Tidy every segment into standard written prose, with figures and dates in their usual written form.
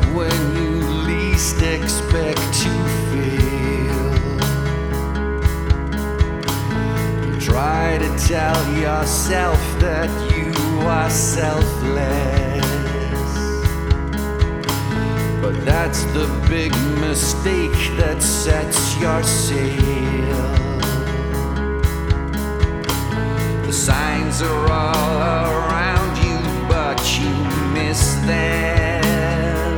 when you least expect to feel. You try to tell yourself that you are selfless, but that's the big mistake that sets your sail. The signs are all around you, but you miss them.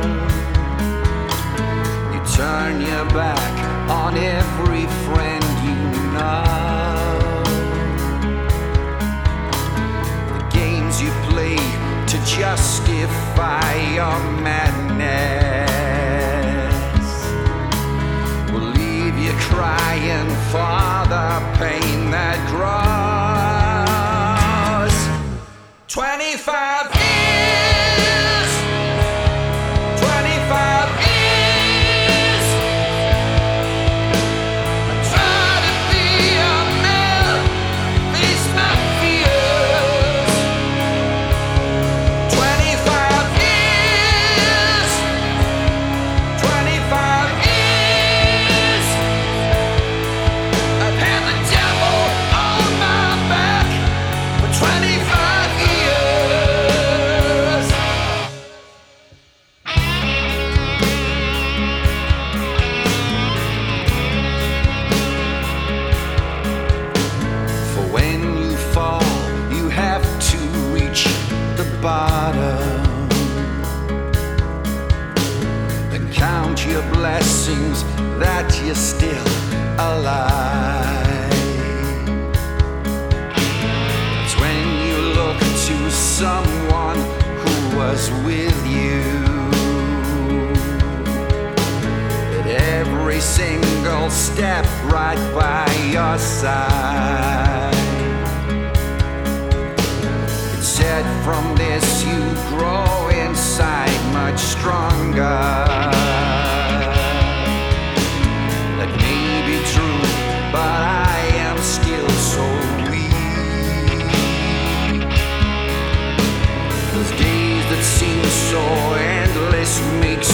You turn your back on every friend you know. The games you play to justify your madness will leave you crying for the pain that grows. 25 years, 25 years. I try to be a man, face my fears. 25 years, 25 years. I've had the devil on my back for 25 years. For when you fall, you have to reach the bottom and count your blessings that you're still alive. It's when you look to someone who was with you at every single step right by your side. It's said from this you grow inside much stronger. That may be true, but I am still so weak. Those days that seem so endless makes